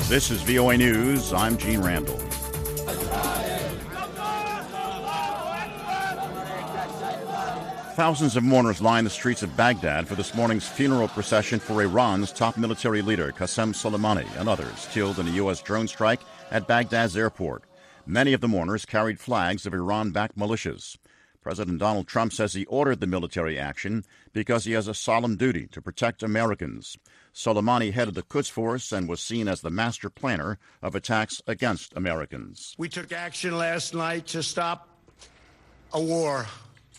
This is VOA News. I'm Gene Randall. Thousands of mourners line the streets of Baghdad for this morning's funeral procession for Iran's top military leader, Qasem Soleimani, and others killed in a U.S. drone strike at Baghdad's airport. Many of the mourners carried flags of Iran-backed militias. President Donald Trump says he ordered the military action because he has a solemn duty to protect Americans. Soleimani headed the Quds Force and was seen as the master planner of attacks against Americans. We took action last night to stop a war.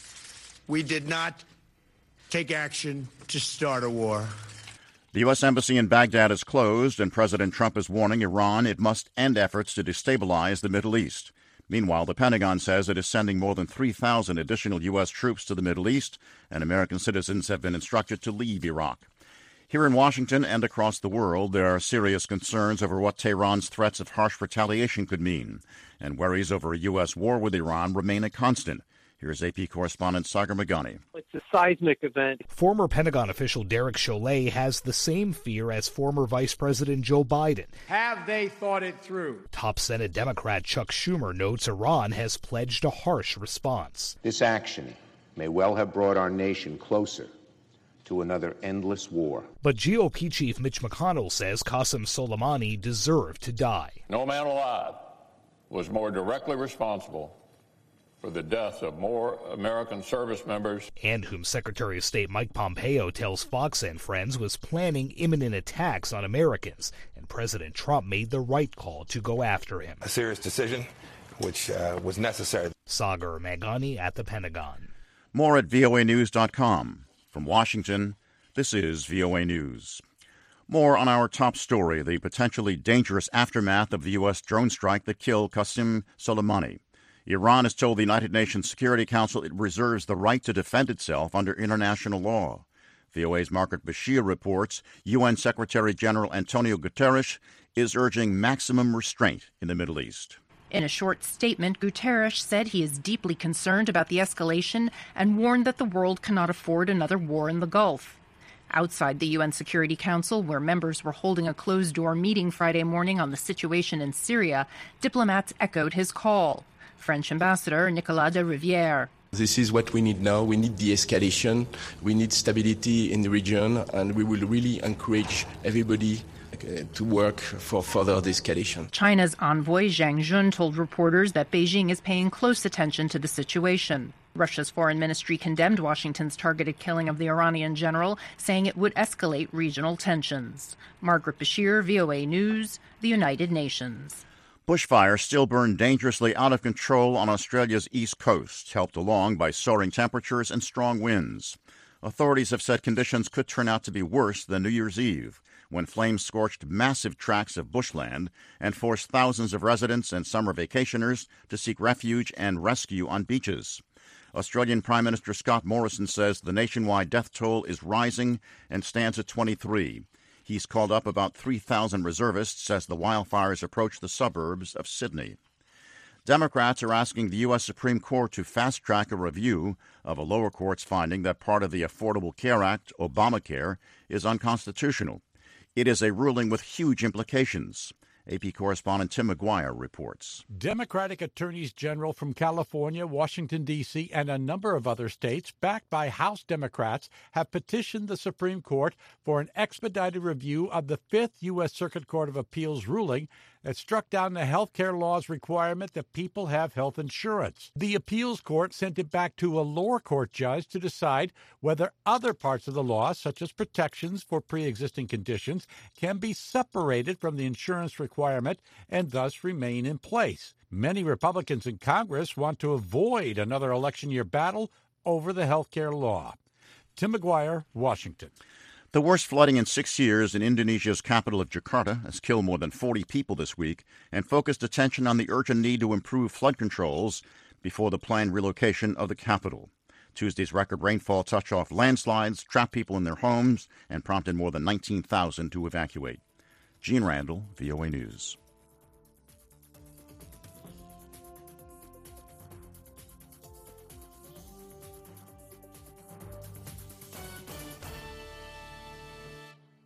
We did not take action to start a war. The U.S. Embassy in Baghdad is closed, and President Trump is warning Iran it must end efforts to destabilize the Middle East. Meanwhile, the Pentagon says it is sending more than 3,000 additional U.S. troops to the Middle East, and American citizens have been instructed to leave Iraq. Here in Washington and across the world, there are serious concerns over what Tehran's threats of harsh retaliation could mean, and worries over a U.S. war with Iran remain a constant. Here's AP correspondent Sagar Meghani. It's a seismic event. Former Pentagon official Derek Chollet has the same fear as former Vice President Joe Biden. Have they thought it through? Top Senate Democrat Chuck Schumer notes Iran has pledged a harsh response. This action may well have brought our nation closer to another endless war. But GOP Chief Mitch McConnell says Qasem Soleimani deserved to die. No man alive was more directly responsible for the death of more American service members. And whom Secretary of State Mike Pompeo tells Fox and Friends was planning imminent attacks on Americans. And President Trump made the right call to go after him. A serious decision, which was necessary. Sagar Meghani at the Pentagon. More at voanews.com. From Washington, this is VOA News. More on our top story, the potentially dangerous aftermath of the U.S. drone strike that killed Qasem Soleimani. Iran has told the United Nations Security Council it reserves the right to defend itself under international law. VOA's Margaret Bashir reports UN Secretary General Antonio Guterres is urging maximum restraint in the Middle East. In a short statement, Guterres said he is deeply concerned about the escalation and warned that the world cannot afford another war in the Gulf. Outside the UN Security Council, where members were holding a closed-door meeting Friday morning on the situation in Syria, diplomats echoed his call. French Ambassador Nicolas de Rivière. This is what we need now. We need de-escalation. We need stability in the region, and we will really encourage everybody to work for further de-escalation. China's envoy Zhang Jun told reporters that Beijing is paying close attention to the situation. Russia's foreign ministry condemned Washington's targeted killing of the Iranian general, saying it would escalate regional tensions. Margaret Bashir, VOA News, the United Nations. Bushfires still burn dangerously out of control on Australia's east coast, helped along by soaring temperatures and strong winds. Authorities have said conditions could turn out to be worse than New Year's Eve, when flames scorched massive tracts of bushland and forced thousands of residents and summer vacationers to seek refuge and rescue on beaches. Australian Prime Minister Scott Morrison says the nationwide death toll is rising and stands at 23. He's called up about 3,000 reservists as the wildfires approach the suburbs of Sydney. Democrats are asking the U.S. Supreme Court to fast-track a review of a lower court's finding that part of the Affordable Care Act, Obamacare, is unconstitutional. It is a ruling with huge implications. AP correspondent Tim McGuire reports. Democratic attorneys general from California, Washington, D.C., and a number of other states, backed by House Democrats, have petitioned the Supreme Court for an expedited review of the Fifth U.S. Circuit Court of Appeals ruling that struck down the health care law's requirement that people have health insurance. The appeals court sent it back to a lower court judge to decide whether other parts of the law, such as protections for pre-existing conditions, can be separated from the insurance requirement and thus remain in place. Many Republicans in Congress want to avoid another election year battle over the health care law. Tim McGuire, Washington. The worst flooding in 6 years in Indonesia's capital of Jakarta has killed more than 40 people this week and focused attention on the urgent need to improve flood controls before the planned relocation of the capital. Tuesday's record rainfall touched off landslides, trapped people in their homes, and prompted more than 19,000 to evacuate. Gene Randall, VOA News.